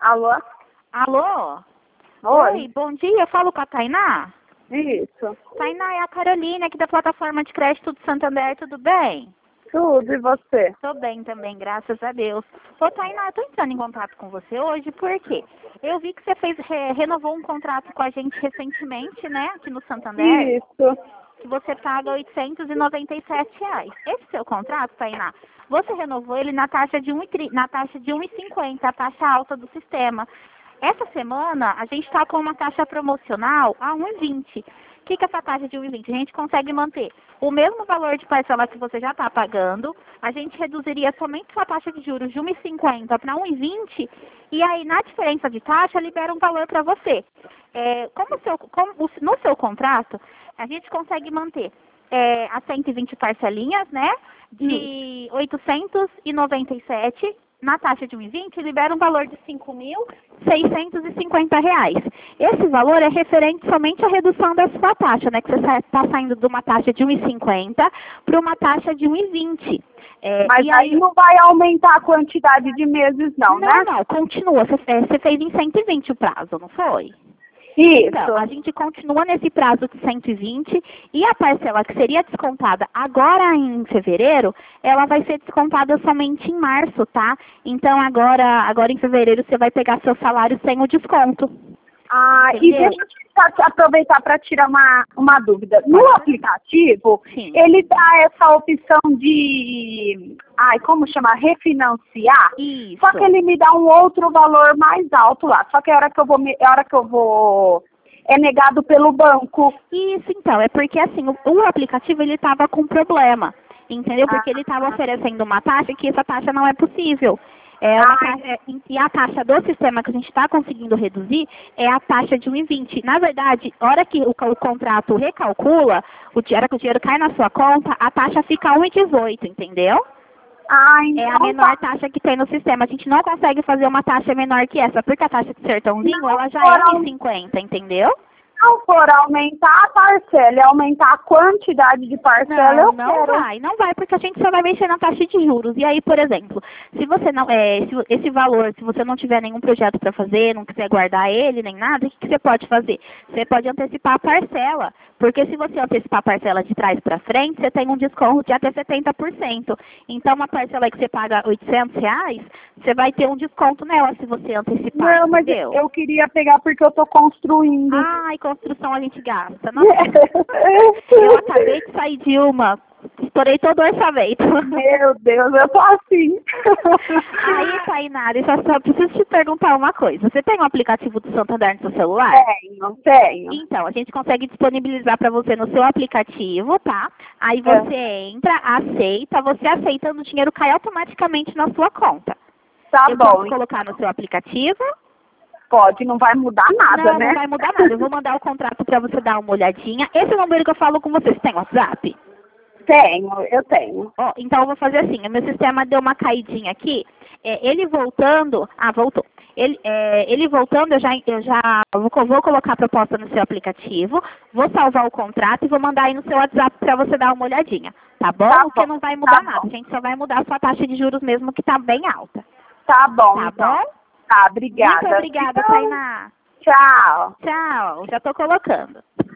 Alô? Alô? Oi? Bom dia, eu falo com a Tainá? Isso. Tainá, é a Carolina aqui da plataforma de crédito do Santander, tudo bem? Tudo, e você? Tô bem também, graças a Deus. Ô Tainá, eu tô entrando em contato com você hoje, por quê? Eu vi que você renovou um contrato com a gente recentemente, né, aqui no Santander, Isso. que você paga R$ 897. Esse seu contrato, Tainá, você renovou ele na taxa de 1,50, a taxa alta do sistema. Essa semana, a gente está com uma taxa promocional a 1,20. O que é essa taxa de 1,20? A gente consegue manter o mesmo valor de parcela que você já está pagando, a gente reduziria somente sua taxa de juros de 1,50 para 1,20, e aí, na diferença de taxa, libera um valor para você. No seu contrato, a gente consegue manter as 120 parcelinhas, né, de 897 na taxa de 1,20, libera um valor de R$ 5.650. Esse valor é referente somente à redução da sua taxa, né? Que você está saindo de uma taxa de 1,50 para uma taxa de 1,20. Mas aí não vai aumentar a quantidade de meses, não, né? Não, continua. Você fez em 120 o prazo, não foi? Isso. Então, a gente continua nesse prazo de 120 e a parcela que seria descontada agora em fevereiro, ela vai ser descontada somente em março, tá? Então, agora em fevereiro você vai pegar seu salário sem o desconto. E deixa eu aproveitar para tirar uma dúvida. No aplicativo, Sim. ele dá essa opção de, como chama? Refinanciar. Isso. Só que ele me dá um outro valor mais alto lá. Só que a hora que eu vou é negado pelo banco. Isso, então, é porque assim, o aplicativo ele estava com problema, entendeu? Porque ele estava oferecendo uma taxa que essa taxa não é possível. E a taxa do sistema que a gente está conseguindo reduzir é a taxa de 1,20. Na verdade, a hora que o contrato recalcula, a hora que o dinheiro cai na sua conta, a taxa fica 1,18, entendeu? Então é a menor taxa que tem no sistema. A gente não consegue fazer uma taxa menor que essa, porque a taxa de sertãozinho, ela já é 1,50, entendeu? Não for aumentar a parcela e aumentar a quantidade de parcela, Não vai, porque a gente só vai mexer na taxa de juros. E aí, por exemplo, se você não, esse valor, se você não tiver nenhum projeto para fazer, não quiser guardar ele nem nada, o que você pode fazer? Você pode antecipar a parcela, porque se você antecipar a parcela de trás para frente, você tem um desconto de até 70%. Então, uma parcela que você paga R$ 800, você vai ter um desconto nela se você antecipar, Não, mas entendeu? eu queria pegar porque eu estou construindo. Construção a gente gasta. Nossa, eu acabei de sair de uma, estourei todo o orçamento. Meu Deus, eu tô assim. Aí, Tainara, eu só preciso te perguntar uma coisa. Você tem um aplicativo do Santander no seu celular? Tenho. Então, a gente consegue disponibilizar para você no seu aplicativo, tá? Aí você entra, você aceitando, o dinheiro cai automaticamente na sua conta. Eu posso colocar no seu aplicativo? Pode, não vai mudar nada, né? Não vai mudar nada. Eu vou mandar o contrato para você dar uma olhadinha. Esse número que eu falo com você, você tem WhatsApp? Eu tenho. Então eu vou fazer assim, o meu sistema deu uma caidinha aqui. Ele voltando, voltou. Ele voltando, vou colocar a proposta no seu aplicativo, vou salvar o contrato e vou mandar aí no seu WhatsApp para você dar uma olhadinha. Tá bom? Porque não vai mudar nada. A gente só vai mudar a sua taxa de juros mesmo, que tá bem alta. Tá bom. Tá bom? Tá, obrigada. Muito obrigada, Tainá. Tchau. Tchau, já tô colocando.